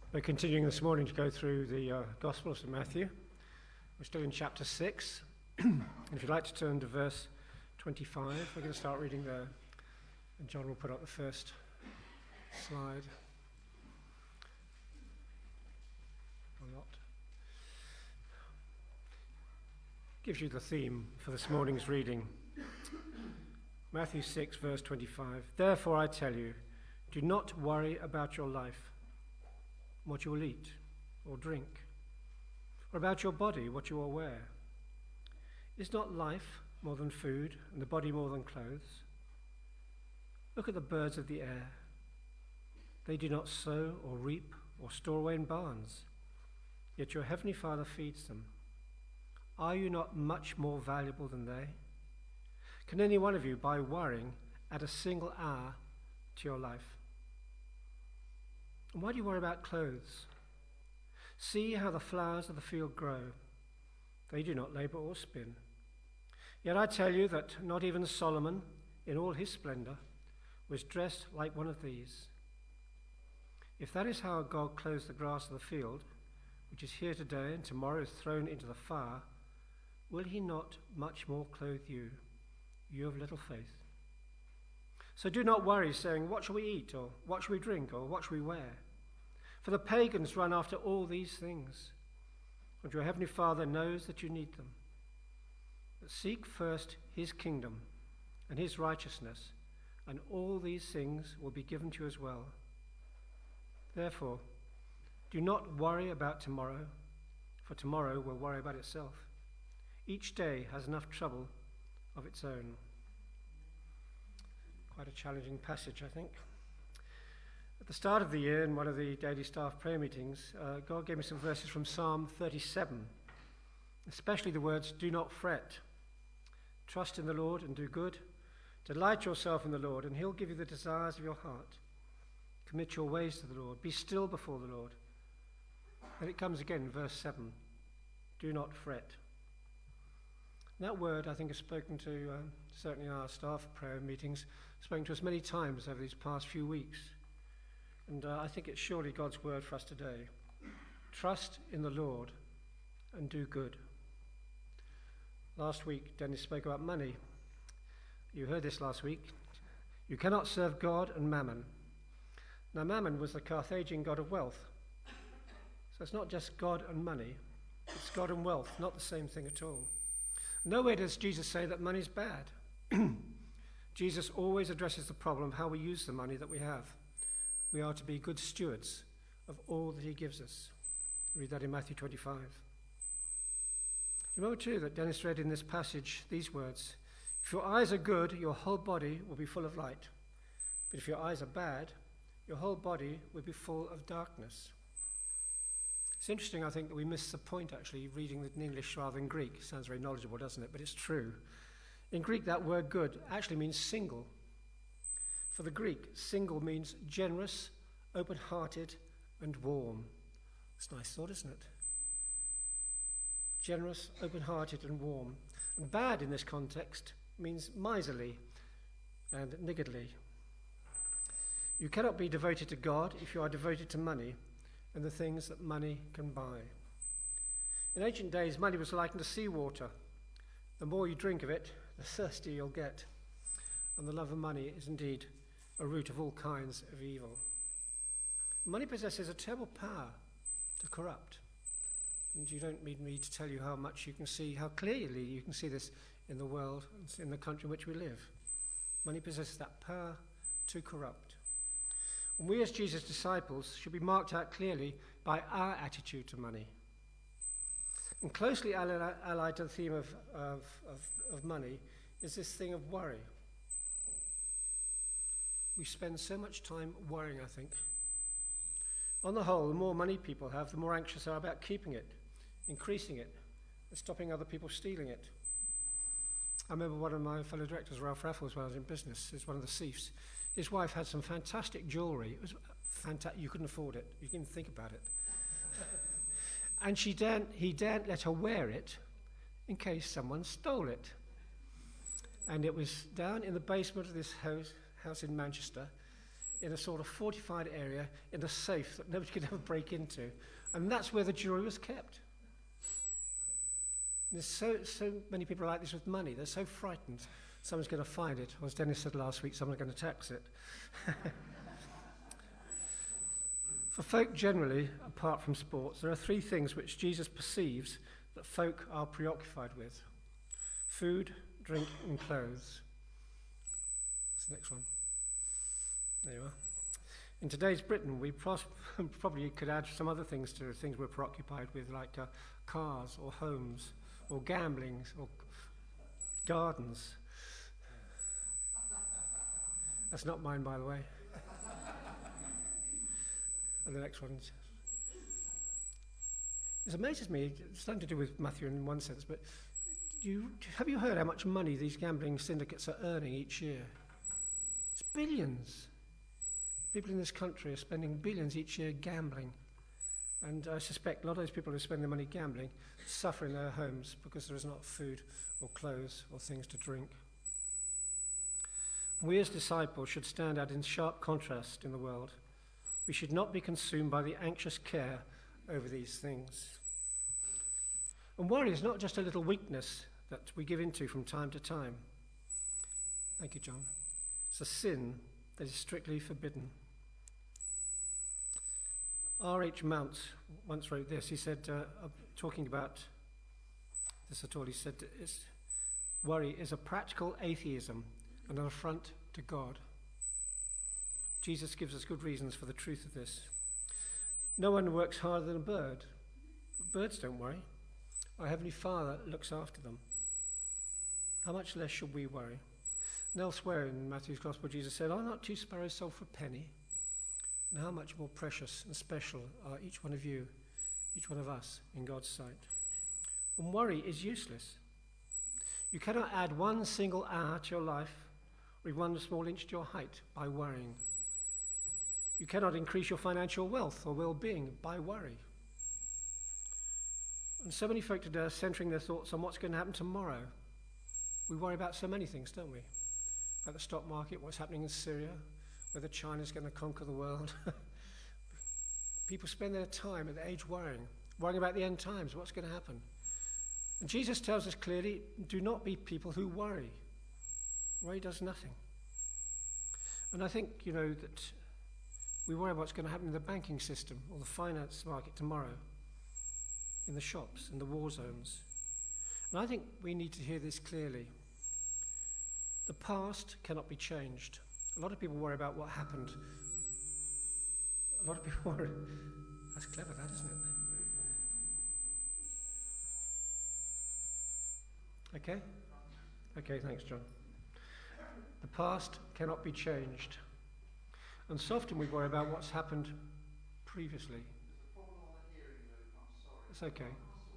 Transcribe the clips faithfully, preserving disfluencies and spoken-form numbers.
We're continuing this morning to go through the uh, Gospel of Saint Matthew. We're still in chapter six. And if you'd like to turn to verse twenty-five, we're going to start reading there. And John will put up the first slide. Or not. Gives you the theme for this morning's reading. Matthew six, verse twenty-five. Therefore I tell you, do not worry about your life, what you will eat or drink, or about your body, what you will wear. Is not life more than food, and the body more than clothes? Look at the birds of the air. They do not sow or reap or store away in barns, yet your heavenly Father feeds them. Are you not much more valuable than they? Can any one of you, by worrying, add a single hour to your life? And why do you worry about clothes? See how the flowers of the field grow. They do not labor or spin. Yet I tell you that not even Solomon, in all his splendor, was dressed like one of these. If that is how God clothes the grass of the field, which is here today and tomorrow is thrown into the fire, will he not much more clothe you, you of little faith? So do not worry, saying, what shall we eat, or what shall we drink, or what shall we wear? For the pagans run after all these things, and your heavenly Father knows that you need them. But seek first his kingdom and his righteousness, and all these things will be given to you as well. Therefore, do not worry about tomorrow, for tomorrow will worry about itself. Each day has enough trouble of its own. Quite a challenging passage, I think. At the start of the year, in one of the daily staff prayer meetings, uh, God gave me some verses from Psalm thirty-seven, especially the words, do not fret. Trust in the Lord and do good. Delight yourself in the Lord, and he'll give you the desires of your heart. Commit your ways to the Lord. Be still before the Lord. And it comes again in verse seven, do not fret. That word, I think, is spoken to, um, certainly in our staff prayer meetings, spoken to us many times over these past few weeks. And uh, I think it's surely God's word for us today. Trust in the Lord and do good. Last week, Dennis spoke about money. You heard this last week. You cannot serve God and mammon. Now, mammon was the Carthaginian god of wealth. So it's not just God and money. It's God and wealth, not the same thing at all. Nowhere does Jesus say that money is bad. Jesus always addresses the problem of how we use the money that we have. We are to be good stewards of all that he gives us. Read that in Matthew twenty-five. Remember too that Dennis read in this passage these words, if your eyes are good, your whole body will be full of light. But if your eyes are bad, your whole body will be full of darkness. It's interesting, I think, that we miss the point, actually, reading it in English rather than Greek. It sounds very knowledgeable, doesn't it? But it's true. In Greek, that word good actually means single. For the Greek, single means generous, open-hearted, and warm. It's a nice thought, isn't it? Generous, open-hearted, and warm. And bad in this context means miserly and niggardly. You cannot be devoted to God if you are devoted to money and the things that money can buy. In ancient days, money was likened to seawater. The more you drink of it, the thirstier you'll get. And the love of money is indeed a root of all kinds of evil. Money possesses a terrible power to corrupt. And you don't need me to tell you how much you can see, how clearly you can see this in the world, in the country in which we live. Money possesses that power to corrupt. And we as Jesus' disciples should be marked out clearly by our attitude to money. And closely allied to the theme of, of, of, of money is this thing of worry. We spend so much time worrying, I think. On the whole, the more money people have, the more anxious they are about keeping it, increasing it, and stopping other people stealing it. I remember one of my fellow directors, Ralph Raffles, when I was in business, is one of the thieves. His wife had some fantastic jewellery. It was fantastic. You couldn't afford it. You didn't think about it. And she daren't, he daren't let her wear it in case someone stole it. And it was down in the basement of this house, house in Manchester, in a sort of fortified area in a safe that nobody could ever break into. And that's where the jewelry was kept. There's so, so many people like this with money. They're so frightened someone's going to find it. Or as Dennis said last week, someone's going to tax it. For folk generally, apart from sports, there are three things which Jesus perceives that folk are preoccupied with: food, drink, and clothes. That's the next one. There you are. In today's Britain, we pros- probably could add some other things to the things we're preoccupied with, like uh, cars or homes or gambling or gardens. That's not mine, by the way. And the next one. It amazes me, it's nothing to do with Matthew in one sense, but you, have you heard how much money these gambling syndicates are earning each year? It's billions. People in this country are spending billions each year gambling. And I suspect a lot of those people who spend their money gambling suffer in their homes because there is not food or clothes or things to drink. We as disciples should stand out in sharp contrast in the world. We should not be consumed by the anxious care over these things. And worry is not just a little weakness that we give into from time to time. Thank you, John. It's a sin that is strictly forbidden. R H Mount once wrote this. He said, uh, talking about this at all, he said, it's, worry is a practical atheism and an affront to God. Jesus gives us good reasons for the truth of this. No one works harder than a bird. Birds don't worry. Our Heavenly Father looks after them. How much less should we worry? And elsewhere in Matthew's Gospel, Jesus said, "Are not two sparrows sold for a penny? And how much more precious and special are each one of you, each one of us, in God's sight?" And worry is useless. You cannot add one single hour to your life or one small inch to your height by worrying. You cannot increase your financial wealth or well-being by worry. And so many folk today are centering their thoughts on what's going to happen tomorrow. We worry about so many things, don't we? About the stock market, what's happening in Syria, whether China's going to conquer the world. People spend their time at the age worrying, worrying about the end times, what's going to happen. And Jesus tells us clearly, do not be people who worry. Worry does nothing. And I think, you know, that we worry about what's going to happen in the banking system or the finance market tomorrow, in the shops, in the war zones. And I think we need to hear this clearly. The past cannot be changed. A lot of people worry about what happened. A lot of people worry. That's clever, that, isn't it? Okay? Okay, thanks, John. The past cannot be changed. And so often we worry about what's happened previously. It's okay.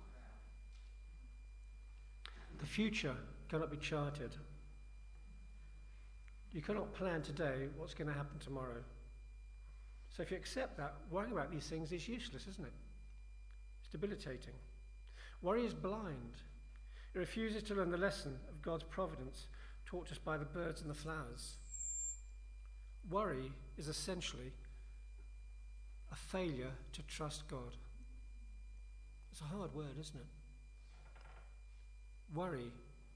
The future cannot be charted. You cannot plan today what's going to happen tomorrow. So if you accept that, worrying about these things is useless, isn't it? It's debilitating. Worry is blind. It refuses to learn the lesson of God's providence taught us by the birds and the flowers. Worry is essentially a failure to trust God. It's a hard word, isn't it? Worry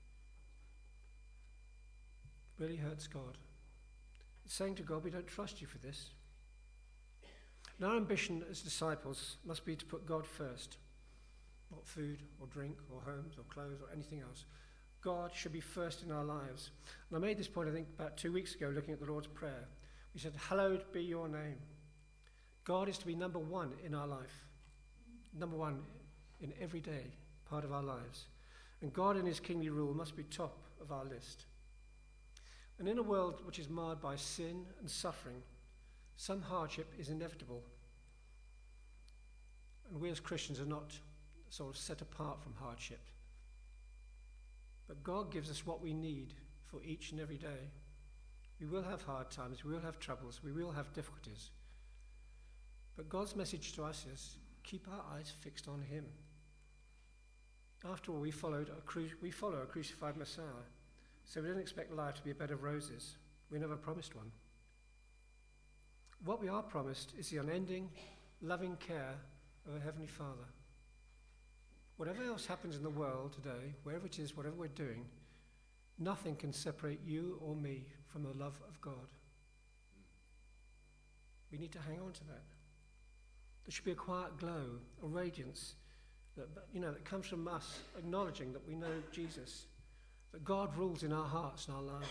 really hurts God. It's saying to God, we don't trust you for this. And our ambition as disciples must be to put God first. Not food or drink or homes or clothes or anything else. God should be first in our lives. And I made this point, I think, about two weeks ago, looking at the Lord's Prayer. We said, hallowed be your name. God is to be number one in our life. Number one in every day, part of our lives. And God in his kingly rule must be top of our list. And in a world which is marred by sin and suffering, some hardship is inevitable. And we as Christians are not sort of set apart from hardship. But God gives us what we need for each and every day. We will have hard times, we will have troubles, we will have difficulties. But God's message to us is, keep our eyes fixed on him. After all, we, followed a cru- we follow a crucified Messiah, so we don't expect life to be a bed of roses. We never promised one. What we are promised is the unending, loving care of a Heavenly Father. Whatever else happens in the world today, wherever it is, whatever we're doing, nothing can separate you or me from the love of God. We need to hang on to that. There should be a quiet glow, a radiance that, you know, that comes from us acknowledging that we know Jesus, that God rules in our hearts and our lives.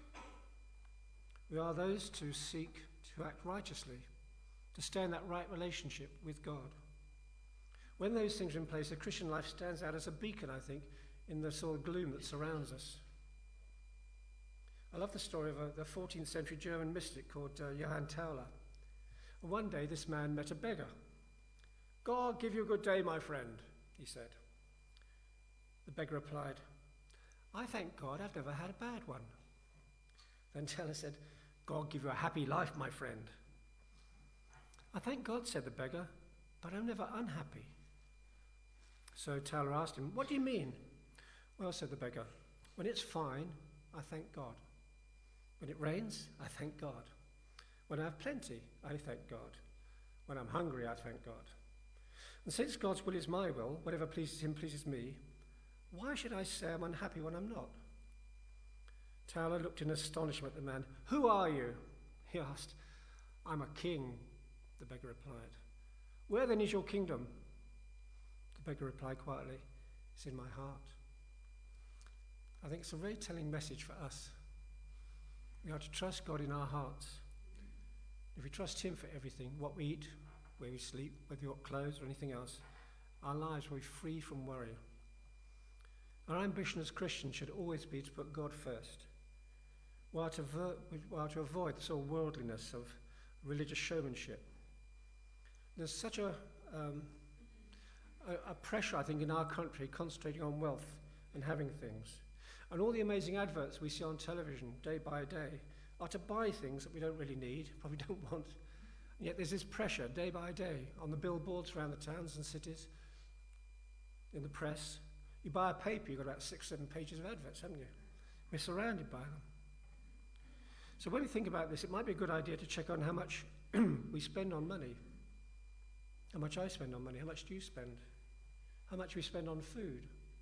We are those to seek to act righteously, to stay in that right relationship with God. When those things are in place, the Christian life stands out as a beacon, I think, in the sort of gloom that surrounds us. I love the story of a, the fourteenth century German mystic called uh, Johann Tauler. One day this man met a beggar. "God give you a good day, my friend," he said. The beggar replied, "I thank God I've never had a bad one." Then Tauler said, "God give you a happy life, my friend." "I thank God," said the beggar, "but I'm never unhappy." So Tauler asked him, "What do you mean?" "Well," said the beggar, "when it's fine, I thank God. When it rains, I thank God. When I have plenty, I thank God. When I'm hungry, I thank God. And since God's will is my will, whatever pleases him pleases me, why should I say I'm unhappy when I'm not?" Tauler looked in astonishment at the man. "Who are you?" he asked. "I'm a king," the beggar replied. "Where then is your kingdom?" The beggar replied quietly, "It's in my heart." I think it's a very telling message for us. We are to trust God in our hearts. If we trust him for everything, what we eat, where we sleep, whether we've got clothes or anything else, our lives will be free from worry. Our ambition as Christians should always be to put God first, while to, ver- while to avoid the sort of worldliness of religious showmanship. There's such a, um, a, a pressure, I think, in our country concentrating on wealth and having things. And all the amazing adverts we see on television day by day are to buy things that we don't really need, probably don't want. And yet there's this pressure day by day on the billboards around the towns and cities, in the press. You buy a paper, you've got about six, seven pages of adverts, haven't you? We're surrounded by them. So when we think about this, it might be a good idea to check on how much we spend on money. How much I spend on money, how much do you spend? How much we spend on food?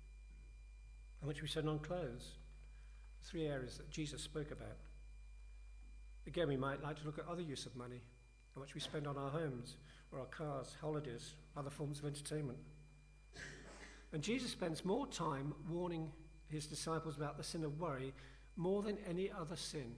How much we spend on clothes? Three areas that Jesus spoke about. Again, we might like to look at other use of money, how much we spend on our homes or our cars, holidays, other forms of entertainment. And Jesus spends more time warning his disciples about the sin of worry more than any other sin.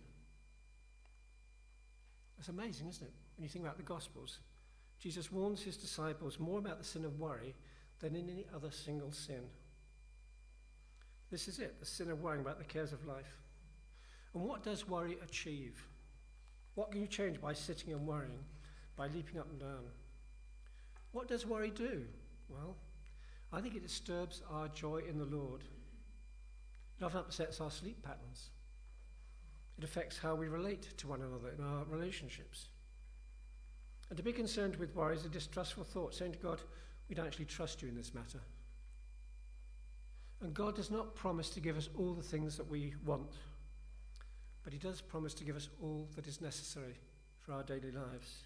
That's amazing, isn't it? When you think about the Gospels, Jesus warns his disciples more about the sin of worry than in any other single sin. This is it, the sin of worrying about the cares of life. And what does worry achieve? What can you change by sitting and worrying, by leaping up and down? What does worry do? Well, I think it disturbs our joy in the Lord. It often upsets our sleep patterns. It affects how we relate to one another in our relationships. And to be concerned with worry is a distrustful thought, saying to God, we don't actually trust you in this matter. And God does not promise to give us all the things that we want, but he does promise to give us all that is necessary for our daily lives.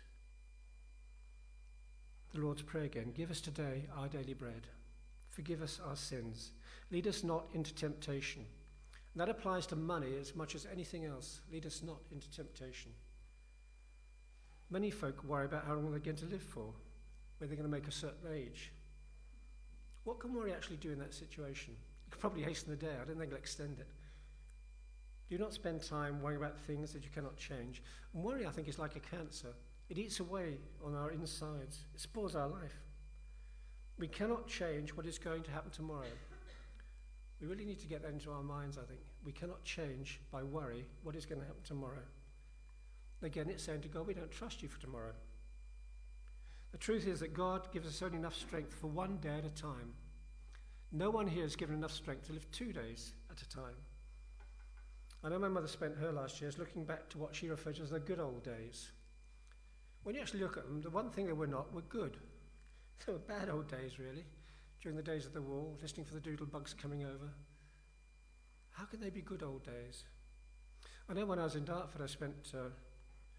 The Lord's Prayer again. Give us today our daily bread. Forgive us our sins. Lead us not into temptation. And that applies to money as much as anything else. Lead us not into temptation. Many folk worry about how long they're going to live for, whether they're going to make a certain age. What can worry actually do in that situation? It could probably hasten the day. I don't think it'll extend it. Do not spend time worrying about things that you cannot change. And worry, I think, is like a cancer. It eats away on our insides. It spoils our life. We cannot change what is going to happen tomorrow. We really need to get that into our minds, I think. We cannot change by worry what is going to happen tomorrow. Again, it's saying to God, we don't trust you for tomorrow. The truth is that God gives us only enough strength for one day at a time. No one here is given enough strength to live two days at a time. I know my mother spent her last years looking back to what she referred to as the good old days. When you actually look at them, the one thing they were not were good. They were bad old days, really, during the days of the war, listening for the doodle bugs coming over. How can they be good old days? I know when I was in Dartford, I spent uh,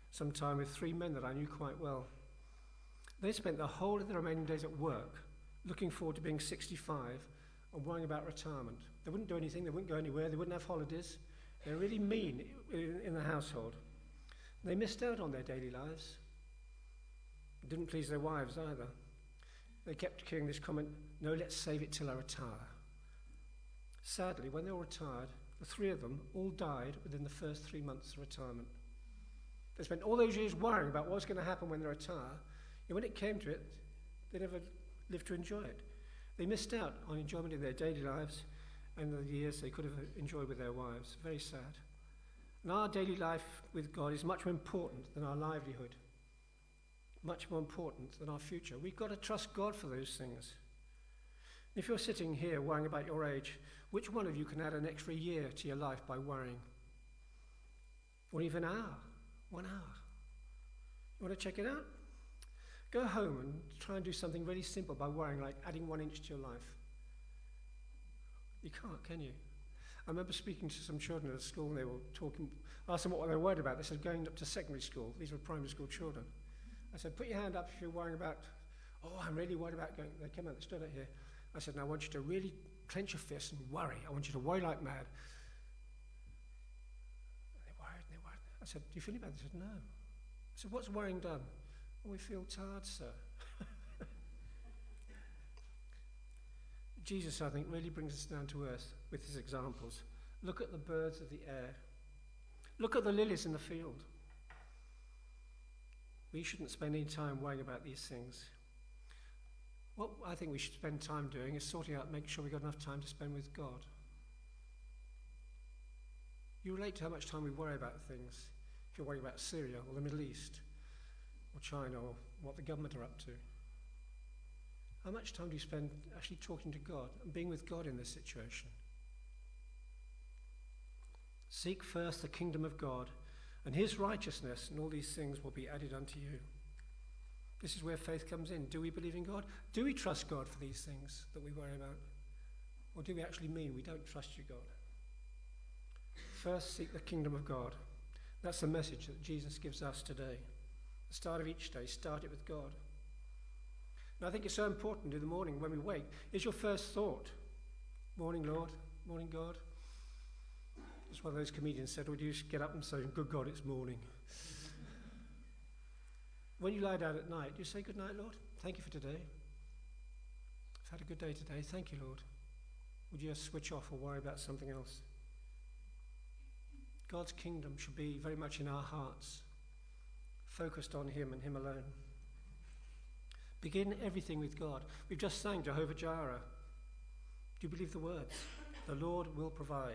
some time with three men that I knew quite well. They spent the whole of their remaining days at work, looking forward to being sixty-five and worrying about retirement. They wouldn't do anything, they wouldn't go anywhere, they wouldn't have holidays. They were really mean in, in the household. They missed out on their daily lives. It didn't please their wives either. They kept hearing this comment, no, let's save it till I retire. Sadly, when they all retired, the three of them all died within the first three months of retirement. They spent all those years worrying about what was going to happen when they retire, and when it came to it, they never lived to enjoy it. They missed out on enjoyment in their daily lives and the years they could have enjoyed with their wives. Very sad. And our daily life with God is much more important than our livelihood, much more important than our future. We've got to trust God for those things. If you're sitting here worrying about your age, which one of you can add an extra year to your life by worrying? Or even an hour, one hour. You want to check it out? Go home and try and do something really simple by worrying, like adding one inch to your life. You can't, can you? I remember speaking to some children at a school, and they were talking, asked them what they were worried about. They said going up to secondary school. These were primary school children. I said, put your hand up if you're worrying about, oh, I'm really worried about going. They came out, they stood out here. I said, now I want you to really clench your fists and worry. I want you to worry like mad. And they worried, and they worried. I said, do you feel any better? They said, no. I said, what's worrying done? Oh, we feel tired, sir. Jesus, I think, really brings us down to earth with his examples. Look at the birds of the air. Look at the lilies in the field. We shouldn't spend any time worrying about these things. What I think we should spend time doing is sorting out, making sure we've got enough time to spend with God. You relate to how much time we worry about things. If you're worrying about Syria or the Middle East or China or what the government are up to. How much time do you spend actually talking to God and being with God in this situation? Seek first the kingdom of God and his righteousness, and all these things will be added unto you. This is where faith comes in. Do we believe in God? Do we trust God for these things that we worry about? Or do we actually mean we don't trust you, God? First, seek the kingdom of God. That's the message that Jesus gives us today. The start of each day, start it with God. And I think it's so important in the morning when we wake. Is your first thought, morning, Lord, morning, God? As one of those comedians said, would you just get up and say, good God, it's morning. When you lie down at night, do you say, good night, Lord? Thank you for today. I've had a good day today. Thank you, Lord. Would you just switch off or worry about something else? God's kingdom should be very much in our hearts, focused on him and him alone. Begin everything with God. We've just sang Jehovah Jireh. Do you believe the words? The Lord will provide.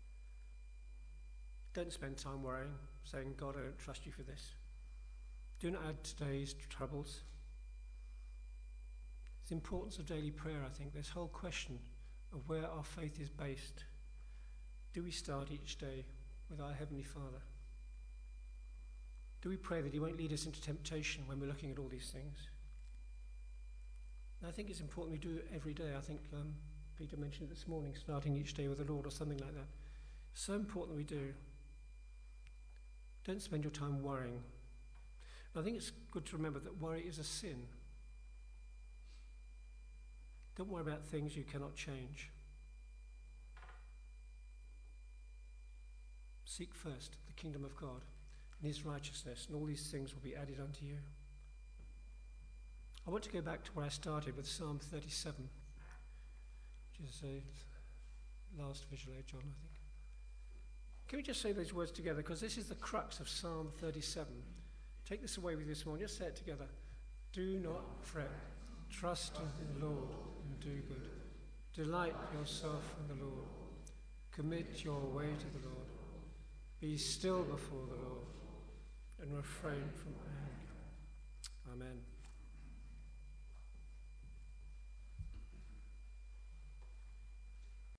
Don't spend time worrying, saying, God, I don't trust you for this. Do not add today's troubles. It's the importance of daily prayer, I think, this whole question of where our faith is based. Do we start each day with our Heavenly Father? Do we pray that he won't lead us into temptation when we're looking at all these things? And I think it's important we do it every day. I think um, Peter mentioned it this morning, starting each day with the Lord or something like that. It's so important we do. Don't spend your time worrying. And I think it's good to remember that worry is a sin. Don't worry about things you cannot change. Seek first the kingdom of God and his righteousness, and all these things will be added unto you. I want to go back to where I started with Psalm thirty-seven, which is the last visual aid, John, I think. Can we just say those words together? Because this is the crux of Psalm thirty-seven. Take this away with you this morning. Just say it together. Do not fret. Trust in the Lord and do good. Delight yourself in the Lord. Commit your way to the Lord. Be still before the Lord and refrain from anger. Amen.